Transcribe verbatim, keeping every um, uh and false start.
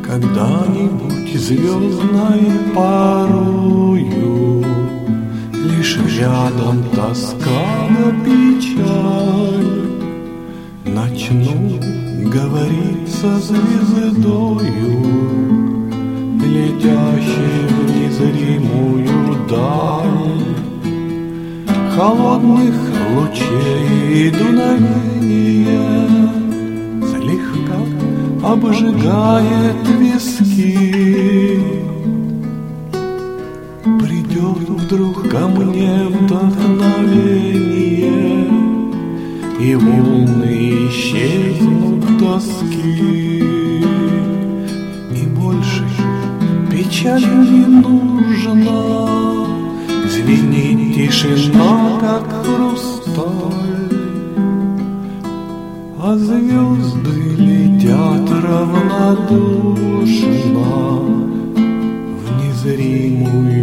Когда-нибудь звездной порою лишь рядом тоска да печаль, начну говорить со звездою, летящей в незримую даль. Холодных лучей дуновения слегка обжигает виски. Придет вдруг ко мне вдохновение, и волны исчезнут тоски, и больше печаль не нужна. Звенит тишина, как хрусталь, а звезды летят равнодушно в незримую